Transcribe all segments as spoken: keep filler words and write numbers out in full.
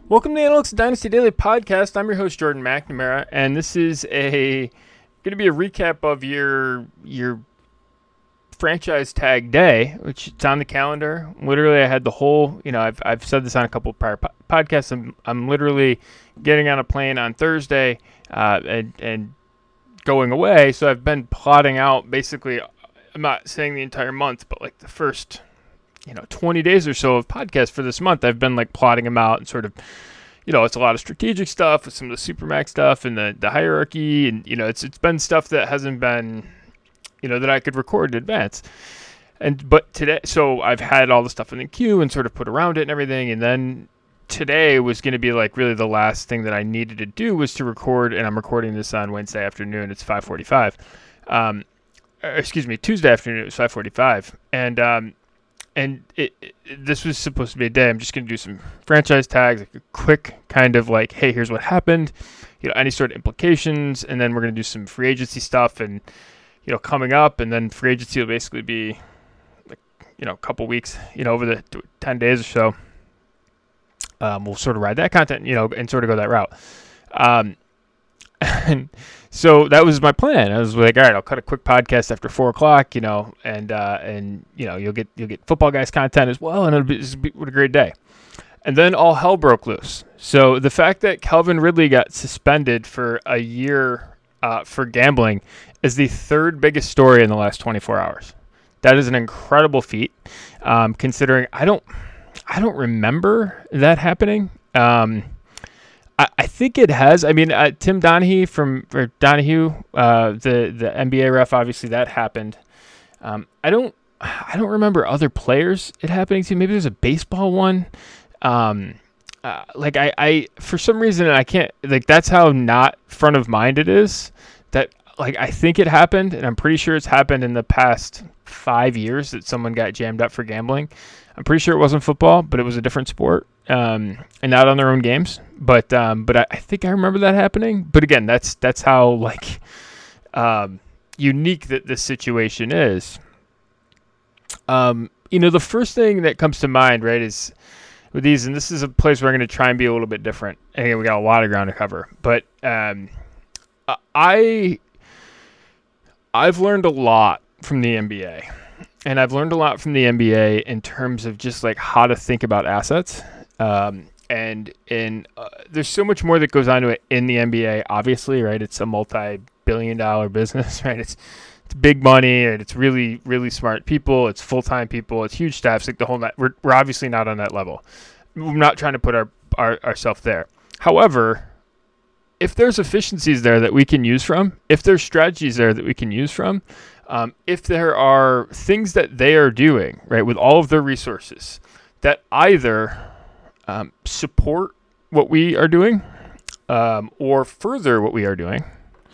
Welcome to the Analytics Dynasty Daily Podcast. I'm your host, Jordan McNamara, and this is a going to be a recap of your your franchise tag day, which it's on the calendar. Literally, I had the whole, you know, I've I've said this on a couple of prior po- podcasts. I'm I'm literally getting on a plane on Thursday uh, and and going away. So I've been plotting out basically. I'm not saying the entire month, but like the first, you know, twenty days or so of podcasts for this month. I've been like plotting them out and sort of, you know, it's a lot of strategic stuff with some of the Supermax stuff and the, the hierarchy. And, you know, it's it's been stuff that hasn't been, you know, that I could record in advance. And, but today, so I've had all the stuff in the queue and sort of put around it and everything. And then today was going to be like really the last thing that I needed to do was to record. And I'm recording this on Wednesday afternoon. It's five forty-five. Um, excuse me, Tuesday afternoon. It was five forty-five. And, um, And it, it, this was supposed to be a day. I'm just going to do some franchise tags, like a quick kind of like, hey, here's what happened, you know, any sort of implications. And then we're going to do some free agency stuff and, you know, coming up. And then free agency will basically be like, you know, a couple weeks, you know, over the ten days or so. Um, we'll sort of ride that content, you know, and sort of go that route. Um, and so that was my plan. I was like, all right, I'll cut a quick podcast after four o'clock, you know, and uh, and you know, you'll get you'll get Football Guys content as well, and it'll be, it'll be what a great day. And then all hell broke loose. So the fact that Calvin Ridley got suspended for a year uh, for gambling is the third biggest story in the last twenty-four hours. That is an incredible feat, um, considering I don't I don't remember that happening. Um, I, I think it has. I mean, uh, Tim Donahue from or Donahue, uh, the the N B A ref. Obviously, that happened. Um, I don't. I don't remember other players it happening to. Maybe there's a baseball one. Um, uh, like I, I, for some reason, I can't. Like that's how not front of mind it is. That like I think it happened, and I'm pretty sure it's happened in the past five years that someone got jammed up for gambling. I'm pretty sure it wasn't football, but it was a different sport, um, and not on their own games. But um, but I, I think I remember that happening. But again, that's that's how like um, unique that this situation is. Um, you know, the first thing that comes to mind, right, is with these, and this is a place where I'm going to try and be a little bit different. And again, we got a lot of ground to cover, but um, I I've learned a lot from the N B A. And I've learned a lot from the N B A in terms of just like how to think about assets. Um, and and uh, there's so much more that goes on to it in the N B A, obviously, right? It's a multi-billion dollar business, right? It's it's big money, and it's really, really smart people. It's full-time people. It's huge staffs. Like the whole night. We're, we're obviously not on that level. We're not trying to put our, our ourselves there. However, if there's efficiencies there that we can use from, if there's strategies there that we can use from, Um, if there are things that they are doing, right, with all of their resources that either um, support what we are doing um, or further what we are doing,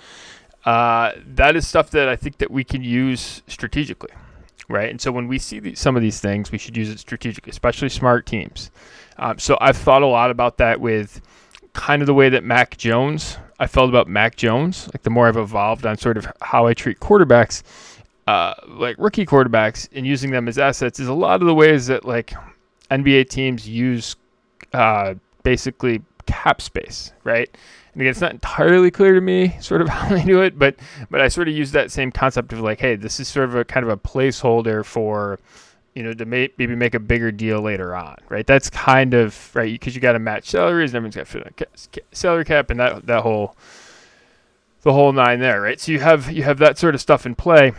uh, that is stuff that I think that we can use strategically, right? And so when we see these, some of these things, we should use it strategically, especially smart teams. Um, so I've thought a lot about that with kind of the way that Mac Jones, I felt about Mac Jones, like the more I've evolved on sort of how I treat quarterbacks, uh, like rookie quarterbacks, and using them as assets is a lot of the ways that like N B A teams use uh, basically cap space, right? And again, it's not entirely clear to me sort of how they do it, but but I sort of use that same concept of like, hey, this is sort of a kind of a placeholder for, you know, to may, maybe make a bigger deal later on, right? That's kind of, right, because you got to match salaries, and everyone's got to fit on ca- salary cap, and that that whole, the whole nine there, right? So you have you have that sort of stuff in play.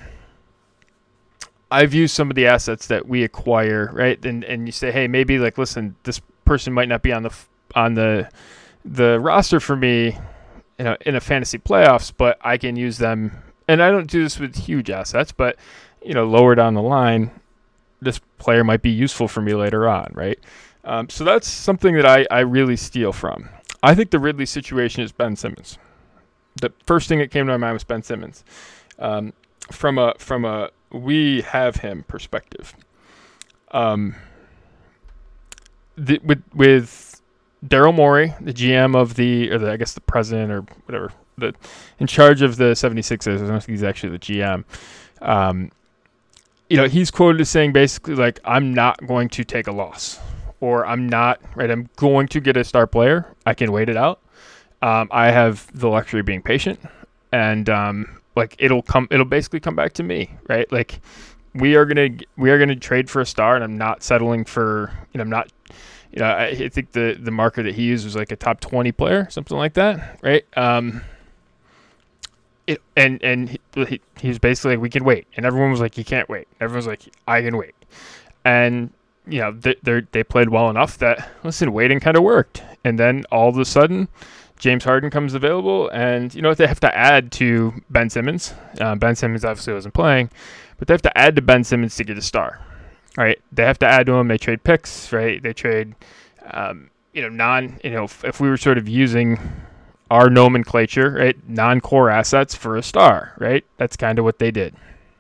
I've used some of the assets that we acquire, right? And and you say, hey, maybe like, listen, this person might not be on the on the the roster for me, you know, in a fantasy playoffs, but I can use them. And I don't do this with huge assets, but you know, lower down the line, this player might be useful for me later on, right? Um, so that's something that I, I really steal from. I think the Ridley situation is Ben Simmons. The first thing that came to my mind was Ben Simmons. Um, from a from a we have him perspective. Um, the, with with Daryl Morey, the G M of the, or the, I guess the president or whatever, the in charge of the seventy-sixers. I don't think he's actually the G M. Um, you know, he's quoted as saying basically like, I'm not going to take a loss. or I'm not, right? I'm going to get a star player. I can wait it out. Um, I have the luxury of being patient, and um, like it'll come, it'll basically come back to me, right? Like we are gonna, we are gonna trade for a star, and I'm not settling for, you know, I'm not, you know, I, I think the the marker that he used was like a top twenty player, something like that, right? Um, it and and he, he, he was basically like, we can wait, and everyone was like, you can't wait. Everyone's like, I can wait, and you know, they they they played well enough that, listen, waiting kind of worked, and then all of a sudden, James Harden comes available, and you know what, they have to add to Ben Simmons. Uh, Ben Simmons obviously wasn't playing, but they have to add to Ben Simmons to get a star. All right, they have to add to him. They trade picks, right? They trade, um, you know, non, you know, if, if we were sort of using our nomenclature, right, non-core assets for a star, right? That's kind of what they did.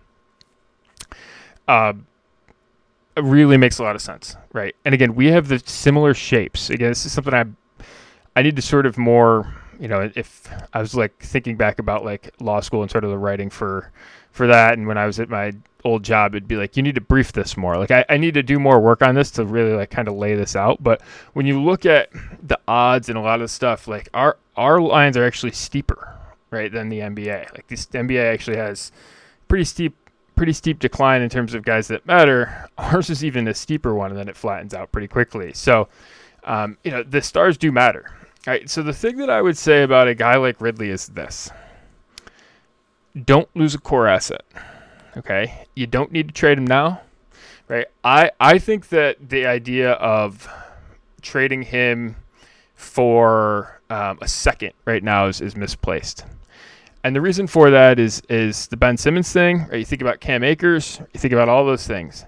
Uh, it really makes a lot of sense, right? And again, we have the similar shapes. Again, this is something I, I need to sort of more, you know, if I was like thinking back about like law school and sort of the writing for, for that, and when I was at my old job, it'd be like, you need to brief this more. Like I, I need to do more work on this to really like kind of lay this out. But when you look at the odds and a lot of stuff, like our our lines are actually steeper, right, than the N B A. Like this N B A actually has pretty steep pretty steep decline in terms of guys that matter. Ours is even a steeper one, and then it flattens out pretty quickly. So um, you know, the stars do matter. All right. So the thing that I would say about a guy like Ridley is this: don't lose a core asset. Okay, you don't need to trade him now, right? I, I think that the idea of trading him for um, a second right now is, is misplaced. And the reason for that is is the Ben Simmons thing, right? You think about Cam Akers, you think about all those things.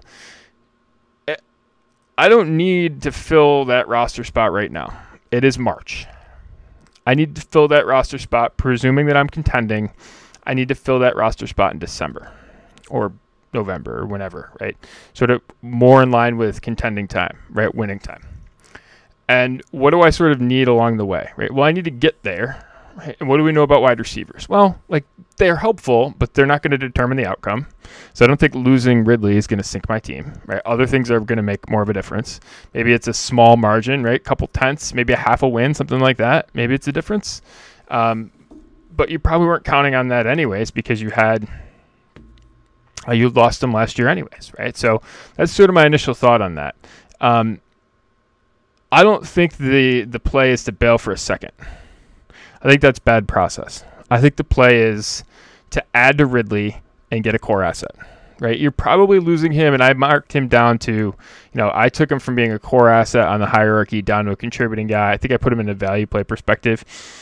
I don't need to fill that roster spot right now. It is March. I need to fill that roster spot, presuming that I'm contending. I need to fill that roster spot in December or November or whenever, right? Sort of more in line with contending time, right? Winning time. And what do I sort of need along the way, right? Well, I need to get there. Right? And what do we know about wide receivers? Well, like they're helpful, but they're not going to determine the outcome. So I don't think losing Ridley is going to sink my team, right? Other things are going to make more of a difference. Maybe it's a small margin, right? Couple tenths, maybe a half a win, something like that. Maybe it's a difference. Um, but you probably weren't counting on that anyways because you had Uh, you lost them last year anyways, right? So that's sort of my initial thought on that. Um, I don't think the, the play is to bail for a second. I think that's bad process. I think the play is to add to Ridley and get a core asset, right? You're probably losing him, and I marked him down to, you know, I took him from being a core asset on the hierarchy down to a contributing guy. I think I put him in a value play perspective.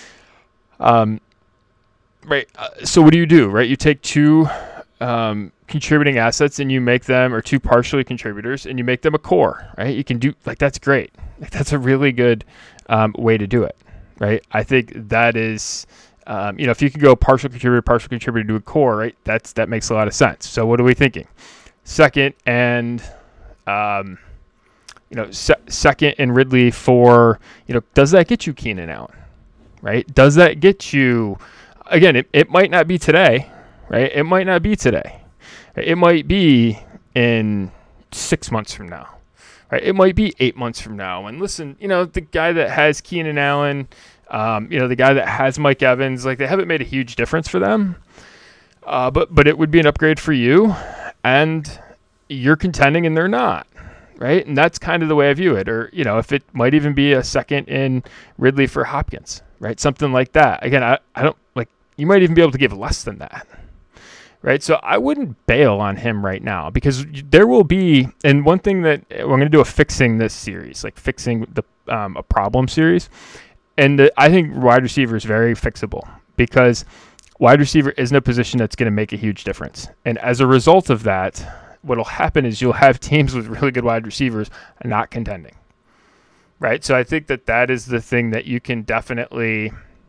Um, right. Uh, so what do you do, right? You take two Um, contributing assets and you make them, or two partially contributors, and you make them a core, right? You can do, like, that's great. Like, that's a really good um, way to do it, right? I think that is, um, you know, if you could go partial contributor, partial contributor to a core, right? That's, that makes a lot of sense. So what are we thinking? Second and, um, you know, se- second and Ridley for, you know, does that get you Keenan Allen, right? Does that get you, again, it, it might not be today, right? It might not be today. It might be in six months from now. Right? It might be eight months from now. And listen, you know, the guy that has Keenan Allen, um, you know, the guy that has Mike Evans, like they haven't made a huge difference for them. Uh, but but it would be an upgrade for you, and you're contending and they're not. Right? And that's kind of the way I view it. Or, you know, if it might even be a second in Ridley for Hopkins, right? Something like that. Again, I, I don't like, you might even be able to give less than that. Right, so I wouldn't bail on him right now because there will be, and one thing that we're going to do a fixing this series, like fixing the um, a problem series, and the, I think wide receiver is very fixable because wide receiver isn't a position that's going to make a huge difference, and as a result of that, what will happen is you'll have teams with really good wide receivers not contending. Right, so I think that that is the thing that you can definitely.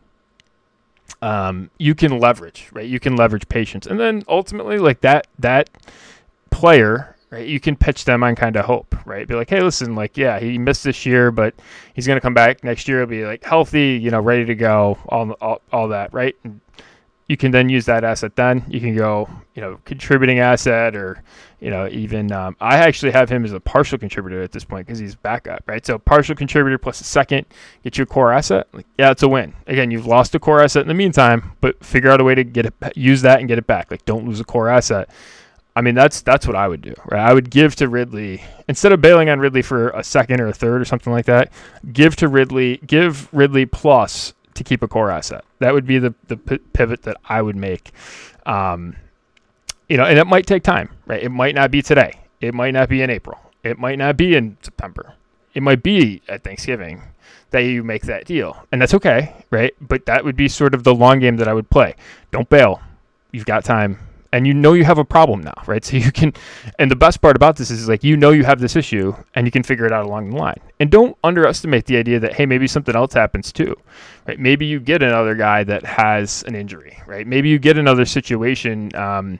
Um, you can leverage, right? You can leverage patience. And then ultimately, like that, that player, right? You can pitch them on kind of hope, right? Be like, hey, listen, like, yeah, he missed this year, but he's going to come back next year. He'll be like healthy, you know, ready to go, all, all, all that, right? And you can then use that asset. Then you can go, you know, contributing asset, or, you know, even um, I actually have him as a partial contributor at this point because he's backup, right? So partial contributor plus a second, get you a core asset. Like, yeah, it's a win. Again, you've lost a core asset in the meantime, but figure out a way to get it, use that and get it back. Like, don't lose a core asset. I mean, that's that's what I would do, right? I would give to Ridley, instead of bailing on Ridley for a second or a third or something like that, give to Ridley, give Ridley plus to keep a core asset. That would be the, the p- pivot that I would make. Um, you know, and it might take time, right? It might not be today. It might not be in April. It might not be in September. It might be at Thanksgiving that you make that deal. And that's okay, right? But that would be sort of the long game that I would play. Don't bail. You've got time. And you know you have a problem now, right? So you can, and the best part about this is like, you know you have this issue and you can figure it out along the line. And don't underestimate the idea that, hey, maybe something else happens too, right? Maybe you get another guy that has an injury, right? Maybe you get another situation, um,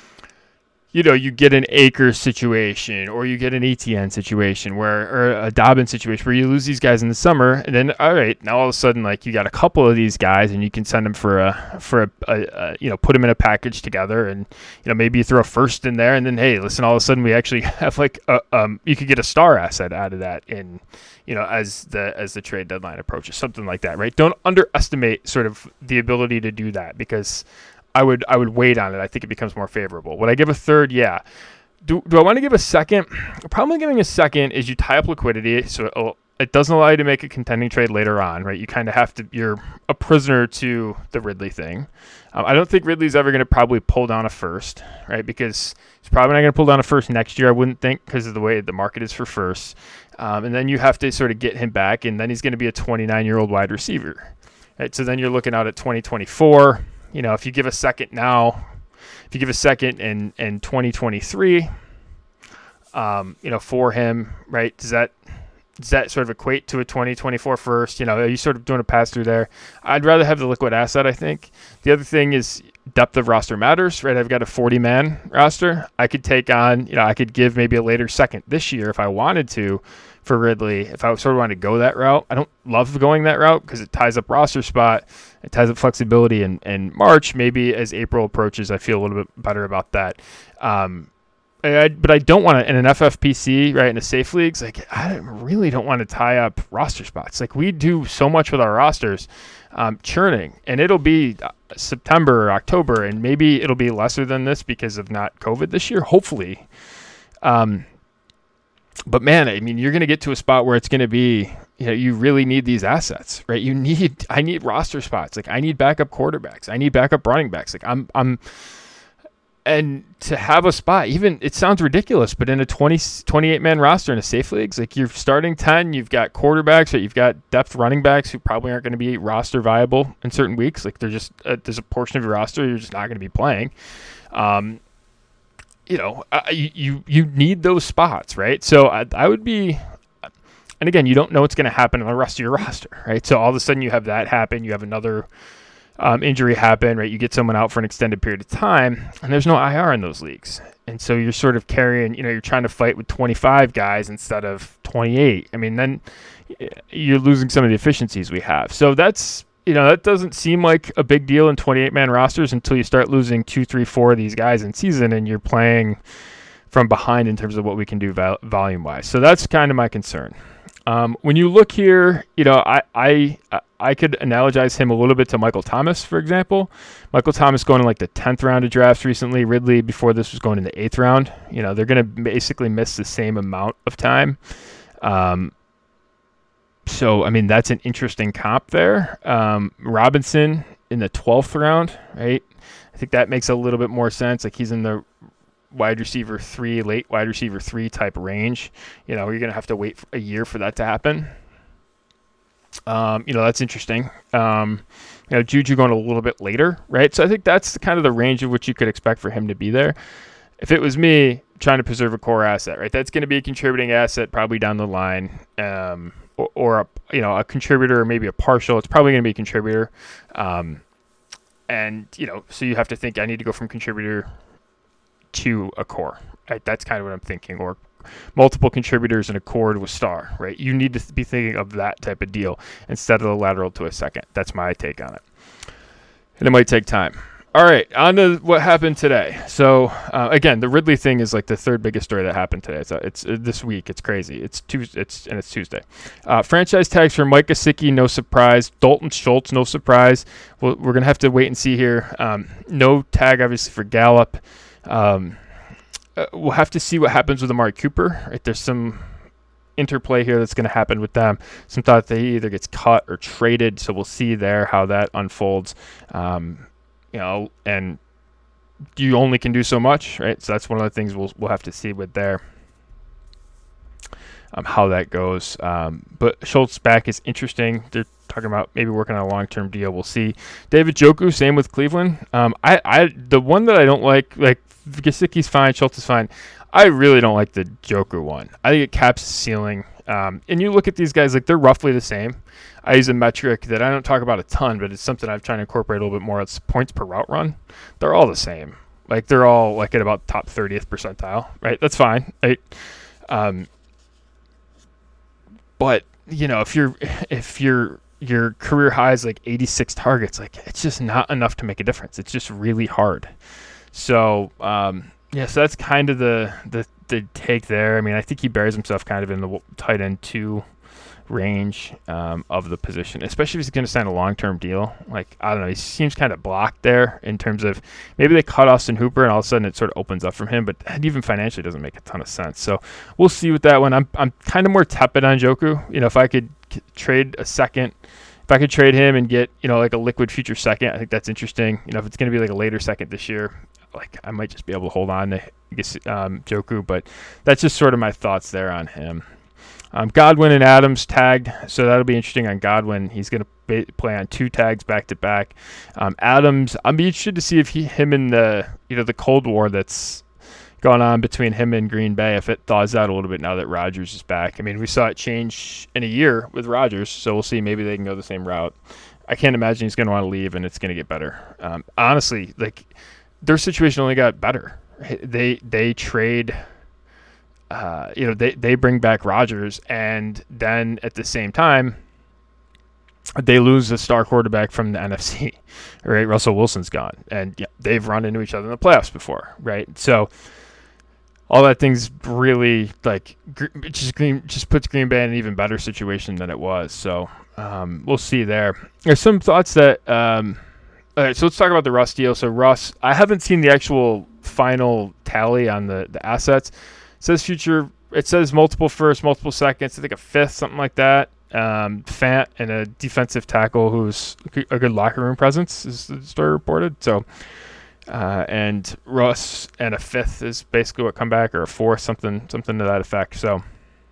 you know, you get an Akers situation, or you get an E T N situation, where, or a Dobbins situation where you lose these guys in the summer, and then all right, now all of a sudden, like, you got a couple of these guys, and you can send them for a for a, a, a you know, put them in a package together, and you know, maybe you throw a first in there, and then hey, listen, all of a sudden we actually have like a, um you could get a star asset out of that in, you know, as the as the trade deadline approaches, something like that, right? Don't underestimate sort of the ability to do that, because I would I would wait on it. I think it becomes more favorable. Would I give a third? Yeah. Do do I want to give a second? Probably giving a second is you tie up liquidity, so it'll, it doesn't allow you to make a contending trade later on, right? You kind of have to. You're a prisoner to the Ridley thing. Um, I don't think Ridley's ever going to probably pull down a first, right? Because he's probably not going to pull down a first next year. I wouldn't think, because of the way the market is for firsts. Um, and then you have to sort of get him back, and then he's going to be a twenty-nine-year-old wide receiver, right? So then you're looking out at twenty twenty-four. You know, if you give a second now, if you give a second in, in twenty twenty-three, um, you know, for him, right, does that does that sort of equate to a twenty twenty-four first? You know, are you sort of doing a pass-through there? I'd rather have the liquid asset, I think. The other thing is depth of roster matters, right? I've got a forty-man roster. I could take on, you know, I could give maybe a later second this year if I wanted to for Ridley, if I sort of wanted to go that route. I don't love going that route because it ties up roster spot. It ties up flexibility in, in March. Maybe as April approaches, I feel a little bit better about that. Um, I, but I don't want to, in an F F P C, right, in a safe leagues, like, I really don't want to tie up roster spots. Like, we do so much with our rosters, um, churning, and it'll be September or October, and maybe it'll be lesser than this because of not COVID this year, hopefully. Um, But man, I mean, you're going to get to a spot where it's going to be, you know, you really need these assets, right? You need, I need roster spots. Like, I need backup quarterbacks. I need backup running backs. Like, I'm, I'm, and to have a spot, even, it sounds ridiculous, but in a twenty, twenty-eight man roster in a safe leagues, like, you're starting ten, you've got quarterbacks, right? You've got depth running backs who probably aren't going to be roster viable in certain weeks. Like, they're just, uh, there's a portion of your roster you're just not going to be playing. Um, You know, uh, you, you you need those spots, right? So I, I would be, and again, you don't know what's going to happen on the rest of your roster, right? So all of a sudden you have that happen, you have another um, injury happen, right? You get someone out for an extended period of time, and there's no I R in those leagues. And so you're sort of carrying, you know, you're trying to fight with twenty-five guys instead of twenty-eight. I mean, then you're losing some of the efficiencies we have. So that's, you know, that doesn't seem like a big deal in twenty-eight man rosters until you start losing two, three, four of these guys in season, and you're playing from behind in terms of what we can do vol- volume-wise. So that's kind of my concern. Um, when you look here, you know, I, I I could analogize him a little bit to Michael Thomas, for example. Michael Thomas going in like the tenth round of drafts recently. Ridley before this was going in the eighth round. You know, they're going to basically miss the same amount of time. Um, So, I mean, that's an interesting comp there. Um, Robinson in the twelfth round, right? I think that makes a little bit more sense. Like, he's in the wide receiver three, late wide receiver three type range. You know, you're going to have to wait for a year for that to happen. Um, you know, that's interesting. Um, you know, Juju going a little bit later, right? So I think that's the, kind of the range of which you could expect for him to be there. If it was me trying to preserve a core asset, right, that's going to be a contributing asset probably down the line. Um, Or, or a you know a contributor, or maybe a partial. It's probably going to be a contributor, um, and you know so you have to think I need to go from contributor to a core. Right? That's kind of what I'm thinking, or multiple contributors and a core to a star. Right? You need to be thinking of that type of deal instead of the lateral to a second. That's my take on it, and it might take time. All right, on to what happened today. So uh, again, the Ridley thing is like the third biggest story that happened today. It's uh, it's uh, this week. It's crazy. It's Tuesday. It's and it's Tuesday. Uh, franchise tags for Mike Gesicki, no surprise. Dalton Schultz, no surprise. We'll, we're gonna have to wait and see here. Um, no tag obviously for Gallup. Um, uh, we'll have to see what happens with Amari Cooper. Right, there's some interplay here that's going to happen with them. Some thought that he either gets cut or traded. So we'll see there how that unfolds. Um, You know, and you only can do so much, right? So that's one of the things we'll we'll have to see with there, um, how that goes. Um, but Schultz back is interesting. They're talking about maybe working on a long-term deal. We'll see. David Njoku, same with Cleveland. Um, I, I the one that I don't like, like Gesicki's fine, Schultz is fine. I really don't like the Njoku one. I think it caps the ceiling. Um, and you look at these guys, like they're roughly the same. I use a metric that I don't talk about a ton, but it's something I've tried to incorporate a little bit more. It's points per route run. They're all the same. Like they're all like at about top thirtieth percentile, right? That's fine. Right? Um, but you know, if you're if you're your career high is like eighty-six targets, like it's just not enough to make a difference. It's just really hard. So um, yeah, so that's kind of the the the take there. I mean, I think he buries himself kind of in the tight end two range um, of the position, especially if he's going to sign a long-term deal. Like, I don't know, he seems kind of blocked there in terms of maybe they cut Austin Hooper and all of a sudden it sort of opens up from him, but even financially doesn't make a ton of sense. So we'll see with that one. I'm I'm kind of more tepid on Njoku. You know, if I could k- trade a second, if I could trade him and get, you know, like a liquid future second, I think that's interesting. You know, if it's going to be like a later second this year, like I might just be able to hold on to um, Njoku, but that's just sort of my thoughts there on him. Um, Godwin and Adams tagged, so that'll be interesting on Godwin. He's going to ba- play on two tags back to back. Um, Adams, I'm be interested to see if he, him and the, you know, the Cold War that's going on between him and Green Bay, if it thaws out a little bit now that Rodgers is back. I mean, we saw it change in a year with Rodgers, so we'll see. Maybe they can go the same route. I can't imagine he's going to want to leave, and it's going to get better. Um, honestly, like their situation only got better. They they trade. Uh, you know, they, they bring back Rodgers, and then at the same time, they lose a star quarterback from the N F C, right? Russell Wilson's gone, and yeah, they've run into each other in the playoffs before, right? So all that thing's really like just Green, just puts Green Bay in an even better situation than it was. So um, we'll see there. There's some thoughts that. Um, all right, so let's talk about the Russ deal. So Russ, I haven't seen the actual final tally on the the assets. It says future. It says multiple firsts, multiple seconds. I think a fifth, something like that. Um, Fant and a defensive tackle who's a good locker room presence, is the story reported. So, uh, and Russ and a fifth is basically what come back, or a fourth, something, something to that effect. So,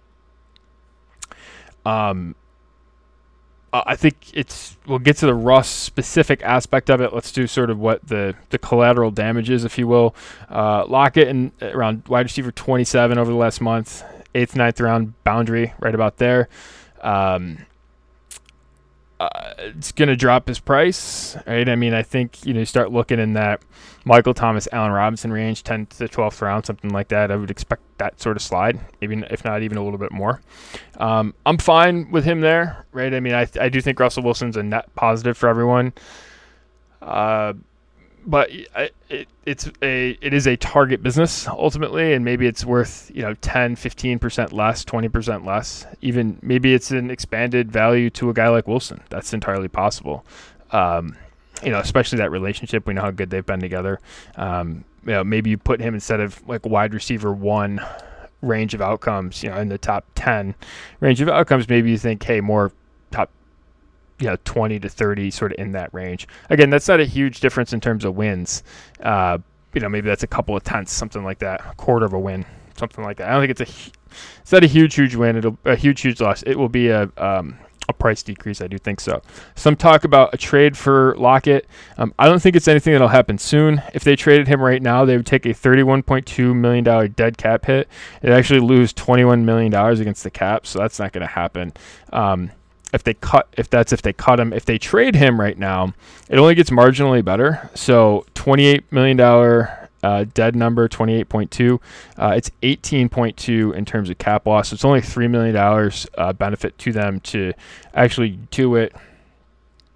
um, I think it's. We'll get to the Russ specific aspect of it. Let's do sort of what the, the collateral damage is, if you will. Uh, Lockett and around wide receiver twenty-seven over the last month, eighth, ninth round boundary, right about there. Um, uh, it's going to drop his price, right? I mean, I think, you know, you start looking in that Michael Thomas, Allen Robinson range, tenth to twelfth round, something like that. I would expect that sort of slide, maybe if not even a little bit more. Um, I'm fine with him there, right? I mean, I I do think Russell Wilson's a net positive for everyone. Uh, but it, it's a it is a target business ultimately, and maybe it's worth, you know, ten, fifteen percent less, twenty percent less. Even maybe it's an expanded value to a guy like Wilson. That's entirely possible. Um, you know, especially that relationship. We know how good they've been together. Um, you know, maybe you put him instead of like wide receiver one range of outcomes, you know, in the top ten range of outcomes. Maybe you think, hey, more top, you know, twenty to thirty, sort of in that range. Again, that's not a huge difference in terms of wins. Uh, you know, maybe that's a couple of tenths, something like that, a quarter of a win, something like that. I don't think it's a, it's not a huge, huge win. It'll a huge, huge loss. It will be a, um, a price decrease. I do think so. Some talk about a trade for Lockett. Um, I don't think it's anything that'll happen soon. If they traded him right now, they would take a thirty-one point two million dollars dead cap hit. They'd actually lose twenty-one million dollars against the cap, so that's not going to happen. Um, If they cut, if that's if they cut him, if they trade him right now, it only gets marginally better. So twenty-eight million dollars uh, dead number, twenty-eight point two. Uh, it's eighteen point two in terms of cap loss. So it's only three million dollars uh, benefit to them to actually do it.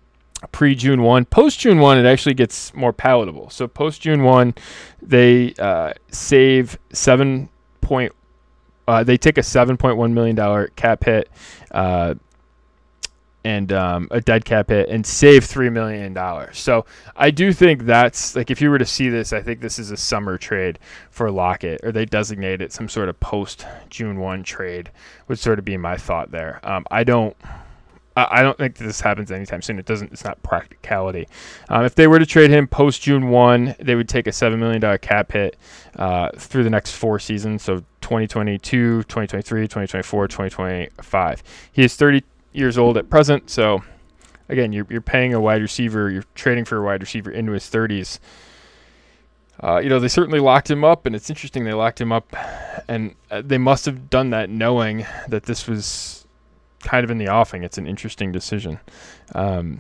pre-June first. Post-June first, it actually gets more palatable. So post-June first, they uh, save seven point. Uh, they take a seven point one million dollars cap hit, uh, and um, a dead cap hit, and save three million dollars. So I do think that's, like, if you were to see this, I think this is a summer trade for Lockett, or they designate it some sort of post-June first trade, would sort of be my thought there. Um, I don't. I don't think that this happens anytime soon. It doesn't. It's not practicality. Um, if they were to trade him post June first, they would take a seven million dollars cap hit uh, through the next four seasons. So twenty twenty-two, twenty twenty-three, twenty twenty-four, twenty twenty-five. He is thirty years old at present. So again, you're you're paying a wide receiver. You're trading for a wide receiver into his thirties. Uh, you know, they certainly locked him up, and it's interesting they locked him up, and uh, they must have done that knowing that this was kind of in the offing. It's an interesting decision. Um,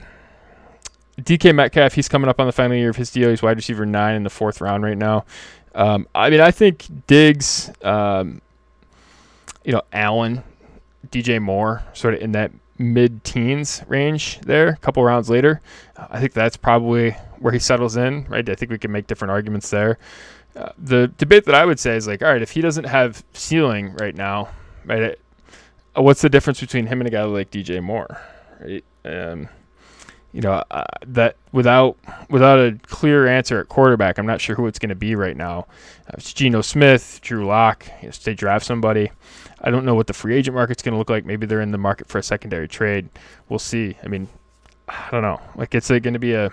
D K Metcalf, he's coming up on the final year of his deal. He's wide receiver nine in the fourth round right now. Um, I mean, I think Diggs, um, you know, Allen, D J Moore, sort of in that mid-teens range there, a couple rounds later. I think that's probably where he settles in, right? I think we can make different arguments there. Uh, the debate that I would say is like, all right, if he doesn't have ceiling right now, right, it, what's the difference between him and a guy like D J Moore? Right? Um, you know, uh, that without without a clear answer at quarterback, I'm not sure who it's going to be right now. Uh, it's Geno Smith, Drew Lock. You know, they draft somebody. I don't know what the free agent market's going to look like. Maybe they're in the market for a secondary trade. We'll see. I mean, I don't know. Like, it's uh, going to be a,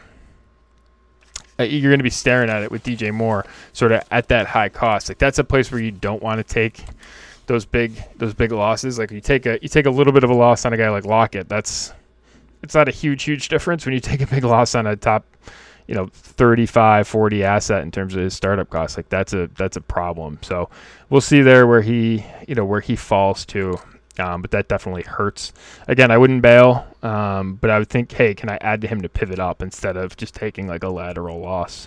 a you're going to be staring at it with D J Moore sort of at that high cost. Like, that's a place where you don't want to take those big those big losses. Like, you take a you take a little bit of a loss on a guy like Lockett. That's it's not a huge huge difference when you take a big loss on a top, you know, thirty-five, forty asset in terms of his startup costs. Like, that's a that's a problem. So we'll see there where he you know where he falls to. Um, but that definitely hurts. Again, I wouldn't bail, um, but I would think, hey, can I add to him to pivot up instead of just taking like a lateral loss?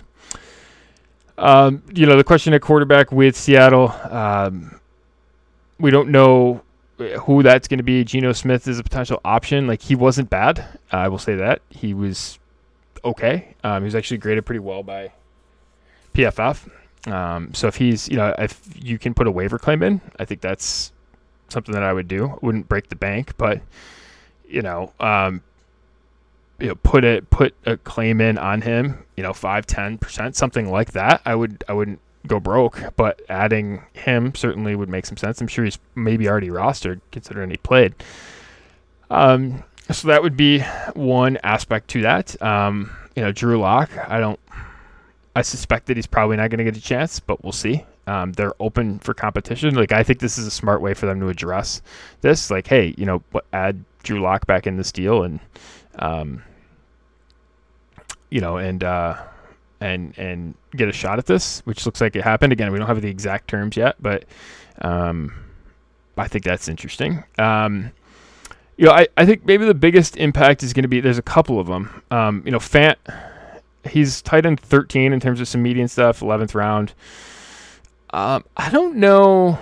Um, you know, the question at quarterback with Seattle. Um, We don't know who that's going to be. Geno Smith is a potential option. Like, he wasn't bad. Uh, I will say that. He was okay. Um, he was actually graded pretty well by P F F. Um, so if he's, you know, if you can put a waiver claim in, I think that's something that I would do. Wouldn't break the bank, but, you know, um, you know, put it, put a claim in on him, you know, five, ten percent, something like that. I would, I wouldn't go broke, but adding him certainly would make some sense. I'm sure he's maybe already rostered considering he played. Um, so that would be one aspect to that. Um, you know, Drew Lock, I don't, I suspect that he's probably not going to get a chance, but we'll see. Um, they're open for competition. Like, I think this is a smart way for them to address this. Like, hey, you know, add Drew Lock back in this deal, and, um, you know, and, uh, and and get a shot at this, which looks like it happened. Again, we don't have the exact terms yet, but um, I think that's interesting. Um, you know, I, I think maybe the biggest impact is going to be, there's a couple of them. Um, you know, Fant, he's tight end thirteen in terms of some median stuff, eleventh round. Um, I don't know.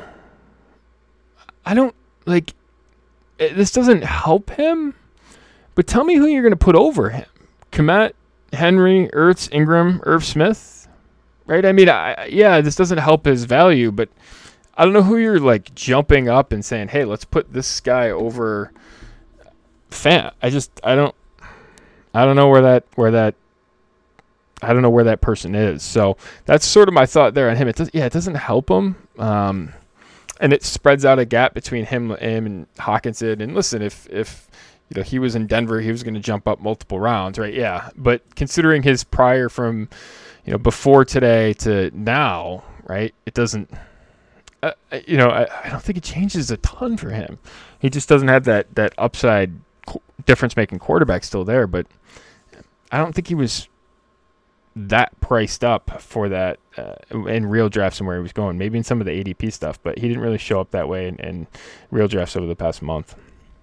I don't, like, it, this doesn't help him, but tell me who you're going to put over him. Kmet, Henry, Ertz, Ingram, Irv Smith, right? I mean, I, yeah, this doesn't help his value, but I don't know who you're like jumping up and saying, hey, let's put this guy over Fant. I just, I don't, I don't know where that, where that, I don't know where that person is. So that's sort of my thought there on him. It does, yeah, it doesn't help him. Um, and it spreads out a gap between him, him and Hawkinson. And listen, if, if, you know, he was in Denver, he was going to jump up multiple rounds, right? Yeah. But considering his prior from, you know, before today to now, right, it doesn't, uh, you know, I, I don't think it changes a ton for him. He just doesn't have that, that upside co- difference-making quarterback still there. But I don't think he was that priced up for that uh, in real drafts and where he was going. Maybe in some of the A D P stuff, but he didn't really show up that way in, in real drafts over the past month.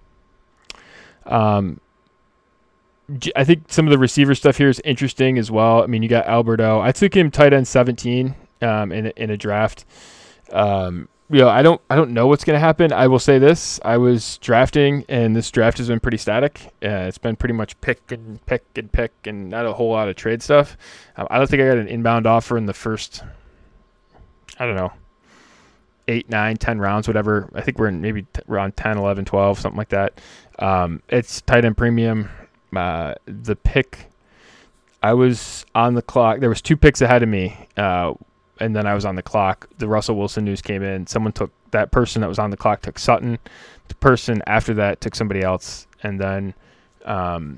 Um, I think some of the receiver stuff here is interesting as well. I mean, you got Alberto. I took him tight end seventeen um, in a, in a draft. Um, you know, I don't I don't know what's going to happen. I will say this: I was drafting, and this draft has been pretty static. Uh, it's been pretty much pick and pick and pick, and not a whole lot of trade stuff. Um, I don't think I got an inbound offer in the first, I don't know, eight, nine, ten rounds, whatever. I think we're in maybe t- around ten, eleven, twelve, something like that. Um, it's tight end premium. Uh, the pick, I was on the clock. There was two picks ahead of me. Uh, And then I was on the clock. The Russell Wilson news came in. Someone took that person that was on the clock took Sutton. The person after that took somebody else. And then um,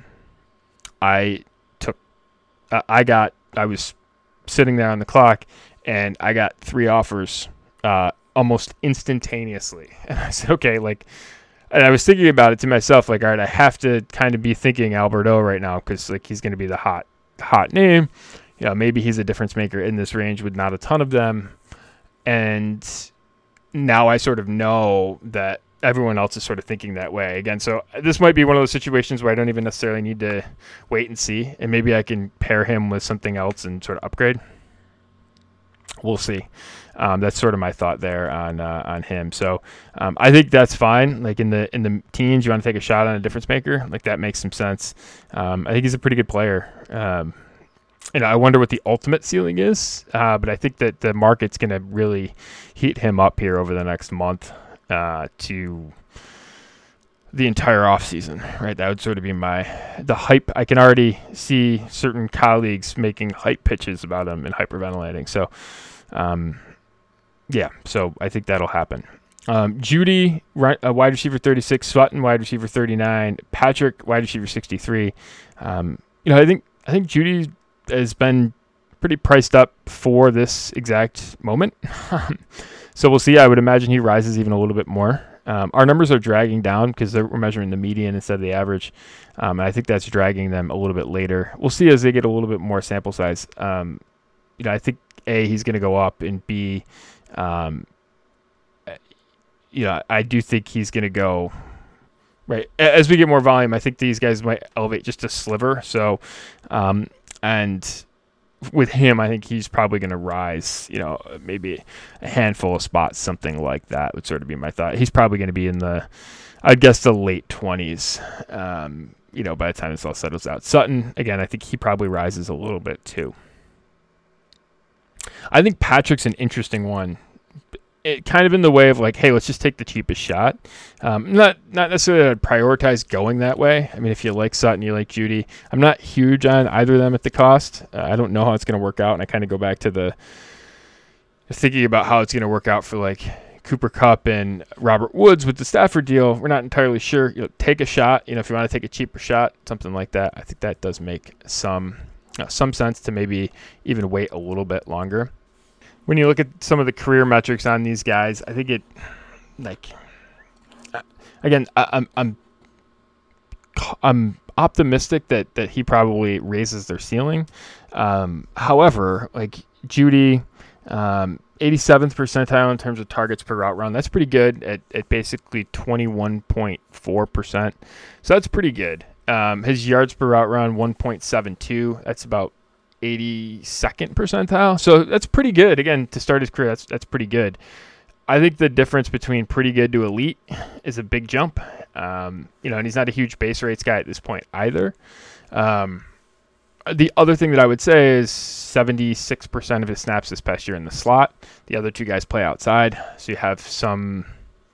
I took, uh, I got, I was sitting there on the clock and I got three offers uh, almost instantaneously. And I said, okay, like, and I was thinking about it to myself, like, all right, I have to kind of be thinking Alberto right now because, like, he's going to be the hot, hot name. You know, maybe he's a difference maker in this range with not a ton of them. And now I sort of know that everyone else is sort of thinking that way again. So this might be one of those situations where I don't even necessarily need to wait and see. And maybe I can pair him with something else and sort of upgrade. We'll see. Um, that's sort of my thought there on uh, on him. So um, I think that's fine. Like in the in the teens, you want to take a shot on a difference maker. Like that makes some sense. Um, I think he's a pretty good player. Um, You know, I wonder what the ultimate ceiling is, uh, but I think that the market's going to really heat him up here over the next month uh, to the entire offseason, right? That would sort of be my the hype. I can already see certain colleagues making hype pitches about him and hyperventilating. So, um, yeah, so I think that'll happen. Um, Judy, right, uh, wide receiver thirty-six, Sutton, wide receiver thirty-nine, Patrick, wide receiver sixty-three. Um, you know, I think I think Judy has been pretty priced up for this exact moment. So we'll see. I would imagine he rises even a little bit more. Um, our numbers are dragging down because we're measuring the median instead of the average. Um, and I think that's dragging them a little bit later. We'll see as they get a little bit more sample size. Um, you know, I think A, he's going to go up, and B, um, you know, I do think he's going to go right as we get more volume. I think these guys might elevate just a sliver. So, um, And with him, I think he's probably going to rise, you know, maybe a handful of spots, something like that would sort of be my thought. He's probably going to be in the, I guess, the late twenties, um, you know, by the time this all settles out. Sutton, again, I think he probably rises a little bit too. I think Patrick's an interesting one. It kind of in the way of like, hey, let's just take the cheapest shot. Um, not not necessarily prioritize going that way. I mean, if you like Sutton, you like Judy. I'm not huge on either of them at the cost. Uh, I don't know how it's going to work out, and I kind of go back to the thinking about how it's going to work out for like Cooper Kupp and Robert Woods with the Stafford deal. We're not entirely sure. You know, take a shot. You know, if you want to take a cheaper shot, something like that. I think that does make some uh, some sense to maybe even wait a little bit longer. When you look at some of the career metrics on these guys, I think it, like, again, I, I'm I'm I'm optimistic that, that he probably raises their ceiling. Um, however, like Judy, um, eighty-seventh percentile in terms of targets per route run. That's pretty good at, at basically twenty-one point four percent. So that's pretty good. Um, his yards per route run, one point seven two. That's about eighty-second percentile. So that's pretty good. Again, to start his career, that's that's pretty good. I think the difference between pretty good to elite is a big jump. Um, you know, and he's not a huge base rates guy at this point either. Um, the other thing that I would say is seventy-six percent of his snaps this past year in the slot. The other two guys play outside. So you have some,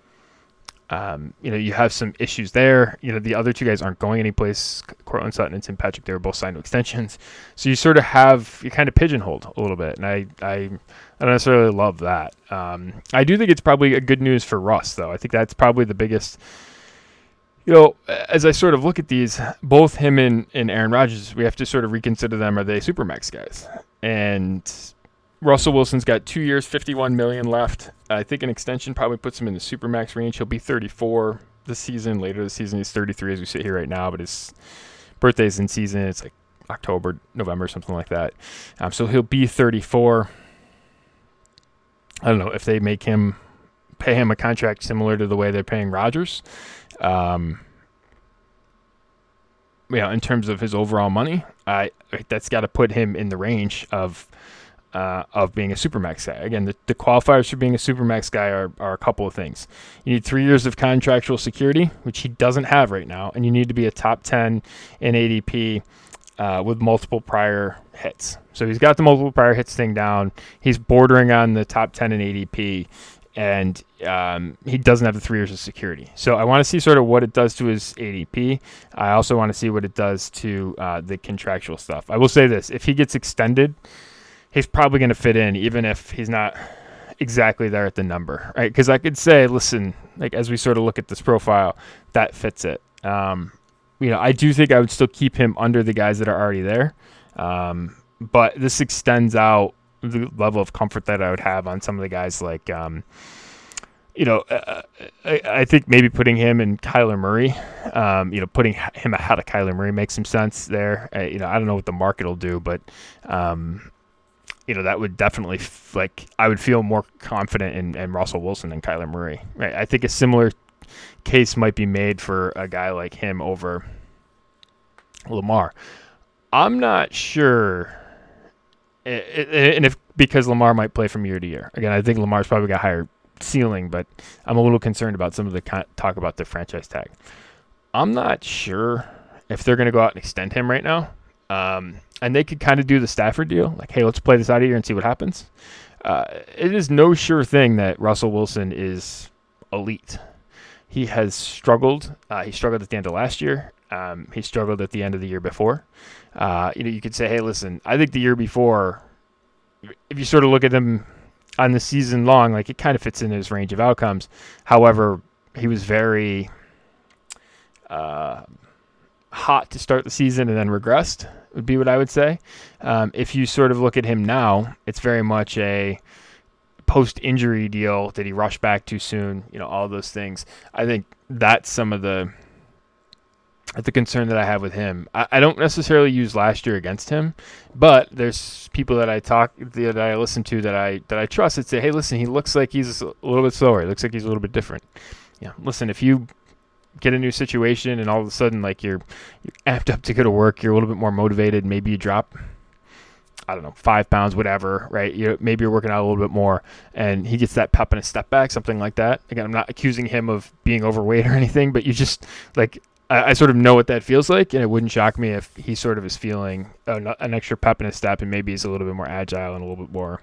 um, you know, you have some issues there. You know, the other two guys aren't going anyplace. Courtland Sutton and Tim Patrick, they were both signed to extensions. So you sort of have, you kind of pigeonholed a little bit. And I, I, I don't necessarily love that. Um, I do think it's probably a good news for Russ, though. I think that's probably the biggest, you know, as I sort of look at these, both him and, and Aaron Rodgers, we have to sort of reconsider them. Are they Supermax guys? And Russell Wilson's got two years, fifty-one million dollars left. I think an extension probably puts him in the Supermax range. He'll be thirty-four this season. Later this season, he's thirty-three as we sit here right now, but his birthday's in season. It's like October, November, something like that. Um, so he'll be thirty-four. I don't know if they make him pay him a contract similar to the way they're paying Rodgers. Um, you know, in terms of his overall money, I that's got to put him in the range of uh, of being a supermax guy. Again, the, the qualifiers for being a supermax guy are, are a couple of things. You need three years of contractual security, which he doesn't have right now, and you need to be a top ten in A D P uh, with multiple prior hits. So he's got the multiple prior hits thing down. He's bordering on the top ten in A D P, and um, he doesn't have the three years of security. So I want to see sort of what it does to his A D P. I also want to see what it does to uh, the contractual stuff. I will say this: if he gets extended, he's probably going to fit in, even if he's not exactly there at the number, right? Because I could say, listen, like as we sort of look at this profile, that fits it. Um, you know, I do think I would still keep him under the guys that are already there, um, but this extends out the level of comfort that I would have on some of the guys like, um, you know, uh, I, I think maybe putting him and Kyler Murray, um, you know, putting him ahead of Kyler Murray makes some sense there. Uh, you know, I don't know what the market will do, but, um, you know, that would definitely f- like I would feel more confident in, in Russell Wilson than Kyler Murray. Right? I think a similar case might be made for a guy like him over Lamar. I'm not sure. And if because Lamar might play from year to year. Again, I think Lamar's probably got a higher ceiling, but I'm a little concerned about some of the con- talk about the franchise tag. I'm not sure if they're going to go out and extend him right now. Um, and they could kind of do the Stafford deal. Like, hey, let's play this out of here and see what happens. Uh, it is no sure thing that Russell Wilson is elite. He has struggled. Uh, he struggled at the end of last year. Um, he struggled at the end of the year before. Uh, you know, you could say, hey, listen, I think the year before, if you sort of look at them on the season long, like it kind of fits in his range of outcomes. However, he was very uh, hot to start the season and then regressed, would be what I would say. Um, if you sort of look at him now, it's very much a post-injury deal. Did he rush back too soon? You know, all those things. I think that's some of the the concern that I have with him. I, I don't necessarily use last year against him, but there's people that I talk that I listen to that I that I trust that say, hey, listen, he looks like he's a little bit slower. He looks like he's a little bit different. Yeah, listen, if you get a new situation and all of a sudden like you're, you're amped up to go to work, you're a little bit more motivated, maybe you drop, I don't know, five pounds, whatever, right? You maybe you're working out a little bit more, and he gets that pep and a step back, something like that. Again, I'm not accusing him of being overweight or anything, but you just like I, I sort of know what that feels like, and it wouldn't shock me if he sort of is feeling an, an extra pep in his step, and maybe he's a little bit more agile and a little bit more.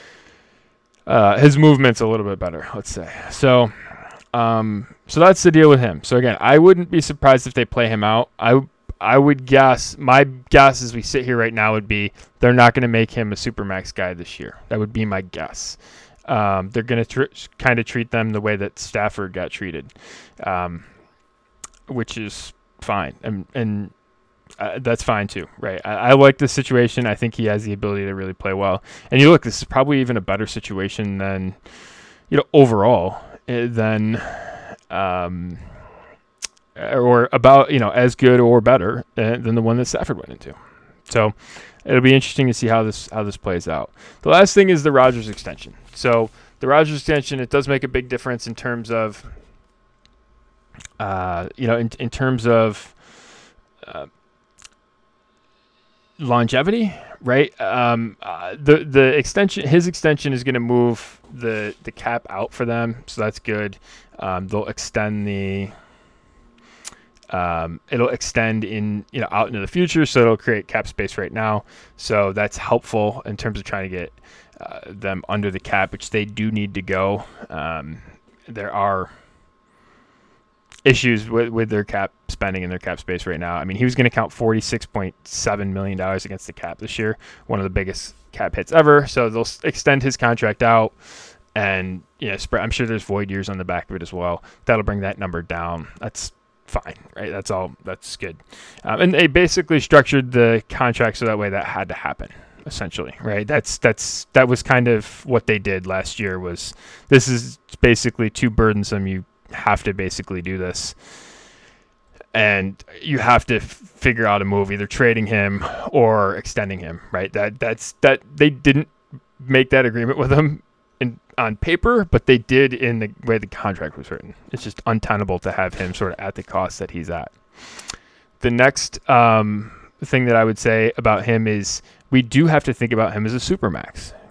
Uh, his movement's a little bit better, let's say. So, um, so that's the deal with him. So again, I wouldn't be surprised if they play him out. I I would guess, my guess as we sit here right now would be they're not going to make him a Supermax guy this year. That would be my guess. Um, they're going to tr- kind of treat them the way that Stafford got treated, um, which is fine. And, and uh, that's fine too, right? I, I like this situation. I think he has the ability to really play well. And you look, this is probably even a better situation than, you know, overall uh, than... Um, or about, you know, as good or better than the one that Stafford went into. So it'll be interesting to see how this how this plays out. The last thing is the Rodgers extension. So the Rodgers extension, it does make a big difference in terms of, uh, you know, in, in terms of uh, longevity, right? Um, uh, the the extension, his extension is going to move the the cap out for them, so that's good. Um, they'll extend the. Um, it'll extend in, you know, out into the future, so it'll create cap space right now. So that's helpful in terms of trying to get uh, them under the cap, which they do need to go. Um, there are issues with, with their cap spending and their cap space right now. I mean, he was going to count forty-six point seven million dollars against the cap this year, one of the biggest cap hits ever. So they'll extend his contract out, and you know, I'm sure there's void years on the back of it as well. That'll bring that number down. That's fine, right? That's all. That's good. Um, and they basically structured the contract so that way that had to happen, essentially, right? That's that's that was kind of what they did last year. Was this is basically too burdensome? You have to basically do this, and you have to f- figure out a move, either trading him or extending him, right? That that's that they didn't make that agreement with him in, on paper, but they did in the way the contract was written. It's just untenable to have him sort of at the cost that he's at. The next um, thing that I would say about him is we do have to think about him as a supermax.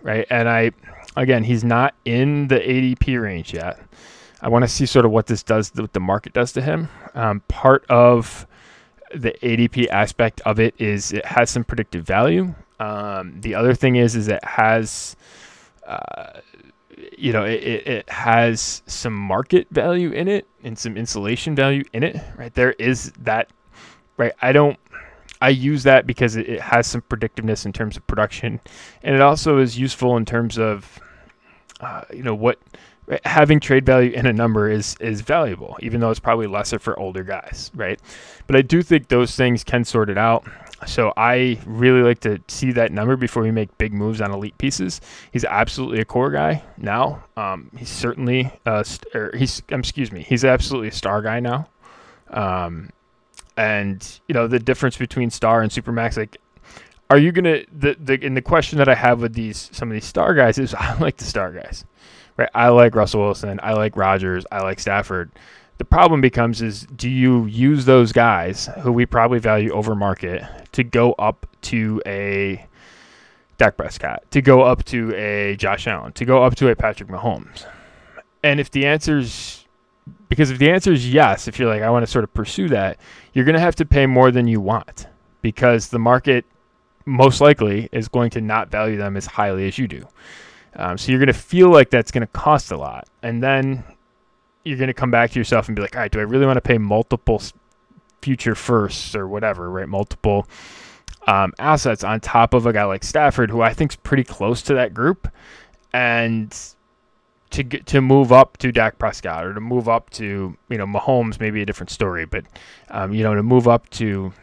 right? And I, again, he's not in the A D P range yet. I want to see sort of what this does, what the market does to him. Um, part of the A D P aspect of it is it has some predictive value. Um, the other thing is, is it has, uh, you know, it, it, it has some market value in it and some insulation value in it, right? There is that, right? I don't, I use that because it, it has some predictiveness in terms of production, and it also is useful in terms of, uh, you know, what right? having trade value in a number is is valuable, even though it's probably lesser for older guys, right? But I do think those things can sort it out. So I really like to see that number before we make big moves on elite pieces. He's absolutely a core guy now. Um, he's certainly, uh, st- or he's, um, excuse me, he's absolutely a star guy now. Um, and you know the difference between star and supermax, like, are you gonna the the and the question that I have with these some of these star guys is I like the star guys, right? I like Russell Wilson, I like Rodgers, I like Stafford. The problem becomes is do you use those guys who we probably value over market to go up to a Dak Prescott, to go up to a Josh Allen, to go up to a Patrick Mahomes? And if the answer's because if the answer is yes, if you're like, I want to sort of pursue that, you're going to have to pay more than you want because the market most likely is going to not value them as highly as you do. Um, so you're going to feel like that's going to cost a lot. And then you're going to come back to yourself and be like, all right, do I really want to pay multiple future firsts or whatever, right? Multiple um, assets on top of a guy like Stafford, who I think is pretty close to that group. And to get, to move up to Dak Prescott or to move up to, you know, Mahomes, maybe a different story, but, um, you know, to move up to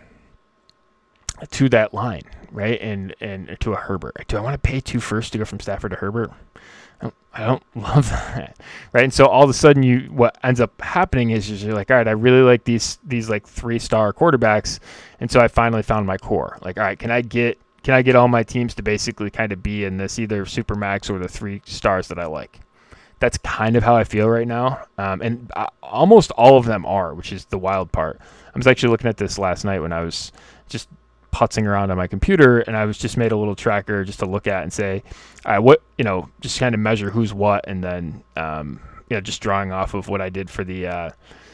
to that line, right, and and to a Herbert. Do I want to pay two first to go from Stafford to Herbert? I don't, I don't love that, right? And so all of a sudden, you what ends up happening is you're like, all right, I really like these these like three star quarterbacks, and so I finally found my core. Like, all right, can I get can I get all my teams to basically kind of be in this either supermax or the three stars that I like? That's kind of how I feel right now. Um, and I, almost all of them are, which is the wild part. I was actually looking at this last night when I was just putzing around on my computer, and I was just made a little tracker just to look at and say, all right, what, you know, just kind of measure who's what. And then, um, you know, just drawing off of what I did for the, uh,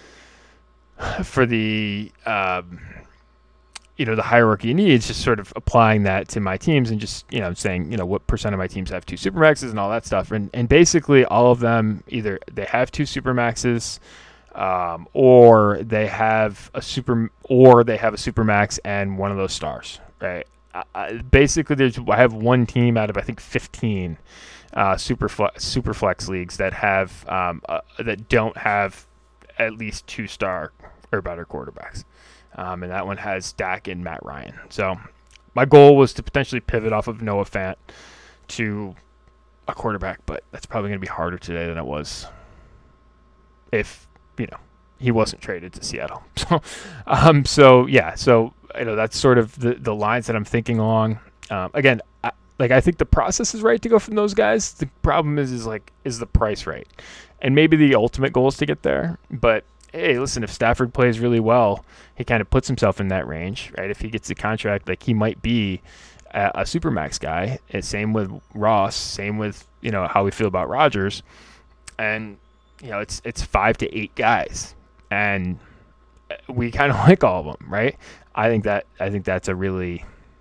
for the, um, you know, the hierarchy of needs, just sort of applying that to my teams and just, you know, saying, you know, what percent of my teams have two supermaxes and all that stuff. And and basically all of them, either they have two supermaxes um, or they have a super, or they have a supermax and one of those stars, right? I, basically, there's, I have one team out of, I think, fifteen uh, super, flex, super flex leagues that have, um, uh, that don't have at least two star or better quarterbacks. Um, and that one has Dak and Matt Ryan. So my goal was to potentially pivot off of Noah Fant to a quarterback, but that's probably going to be harder today than it was if, you know, he wasn't traded to Seattle. So, um, so yeah, so, you know, that's sort of the, the lines that I'm thinking along. Um, again, I, like, I think the process is right to go from those guys. The problem is, is like, is the price right? And maybe the ultimate goal is to get there, but hey, listen, if Stafford plays really well, he kind of puts himself in that range, right? If he gets the contract, like, he might be a, a supermax guy. And same with Ross, same with, you know, how we feel about Rodgers. And, you know, it's it's five to eight guys. And we kind of like all of them, right? I think that I think that's a really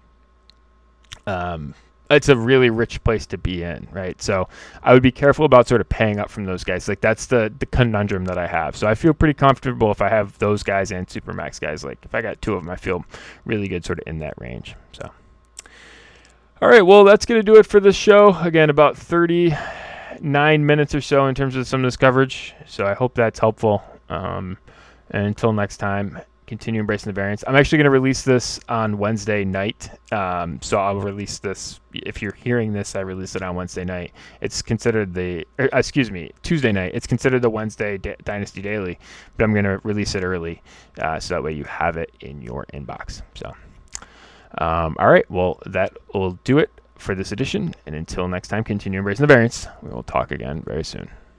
um it's a really rich place to be in, right? So I would be careful about sort of paying up from those guys. Like, that's the the conundrum that I have. So I feel pretty comfortable if I have those guys and supermax guys. Like, if I got two of them, I feel really good sort of in that range. So, all right, well, that's going to do it for this show. Again, about thirty-nine minutes or so in terms of some of this coverage. So I hope that's helpful. Um, and until next time, continue embracing the variance. I'm actually going to release this on Wednesday night. Um, so I'll release this. If you're hearing this, I release it on Wednesday night. It's considered the, er, excuse me, Tuesday night. It's considered the Wednesday D- Dynasty Daily, but I'm going to release it early. Uh, so that way you have it in your inbox. So, um, all right. Well, that will do it for this edition. And until next time, continue embracing the variance. We will talk again very soon.